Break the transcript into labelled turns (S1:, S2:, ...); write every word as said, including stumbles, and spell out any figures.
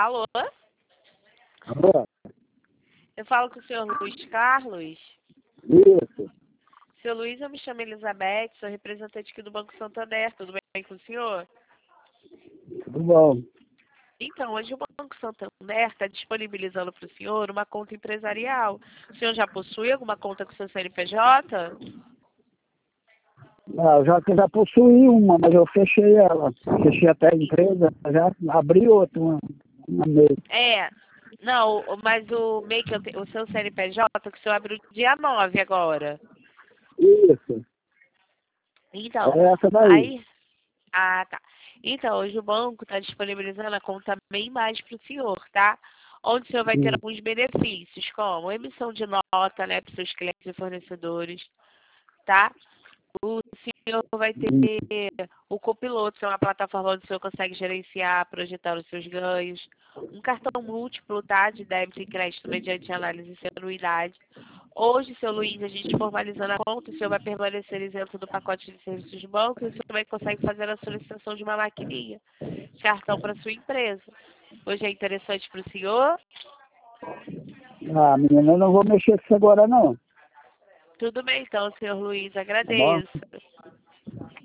S1: Alô?
S2: Alô?
S1: Eu falo com o senhor Luiz Carlos.
S2: Isso.
S1: Seu Luiz, eu me chamo Elizabeth, sou representante aqui do Banco Santander. Tudo bem com o senhor?
S2: Tudo bom.
S1: Então, hoje o Banco Santander está disponibilizando para o senhor uma conta empresarial. O senhor já possui alguma conta com o seu C N P J?
S2: Ah, eu já, já possuí uma, mas eu fechei ela. Fechei até a empresa, já abri outra, uma, uma mês.
S1: É. Não, mas o M E I, que eu te- o seu C N P J, que o senhor abriu dia nove agora.
S2: Isso.
S1: Então,
S2: É essa daí.
S1: aí... Ah, tá. Então, hoje o banco está disponibilizando a conta bem mais para o senhor, tá? Onde o senhor vai ter
S2: Sim.
S1: alguns benefícios, como emissão de nota, né, para seus clientes e fornecedores, tá? O senhor vai ter
S2: Hum.
S1: o copiloto, que é uma plataforma onde o senhor consegue gerenciar, projetar os seus ganhos. Um cartão múltiplo, tá? De débito e crédito mediante análise e anuidade. Hoje, seu Luiz, a gente formalizando a conta, o senhor vai permanecer isento do pacote de serviços de banco e o senhor também consegue fazer a solicitação de uma maquininha, de cartão para sua empresa. Hoje é interessante para o senhor?
S2: Ah, menina, eu não vou mexer com isso agora não,
S1: Tudo bem, então, senhor Luiz,
S2: tá bom?
S1: agradeço.